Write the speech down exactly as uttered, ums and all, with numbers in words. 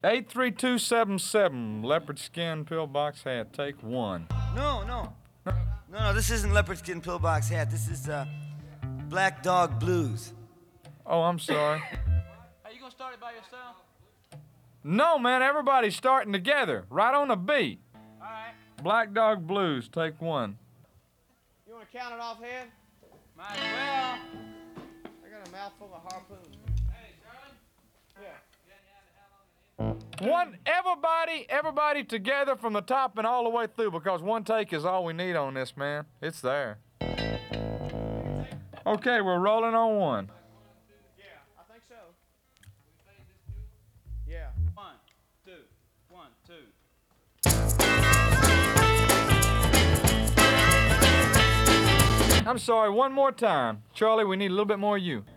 eight three two seven seven, leopard skin pillbox hat, take one. No, no. No, no, this isn't leopard skin pillbox hat. This is, uh, Black Dog Blues. Oh, I'm sorry. Hey, you gonna start it by yourself? No, man, everybody's starting together, right on the beat. All right. Black Dog Blues, take one. You want to count it offhand? Might as well. I got a mouthful of harpoons. Hey, Charlie. Yeah. One, everybody, everybody together from the top and all the way through, because one take is all we need on this, man. It's there. Okay, we're rolling on one. Yeah, I think so. Yeah. One, two, one, two. I'm sorry, one more time. Charlie, we need a little bit more of you.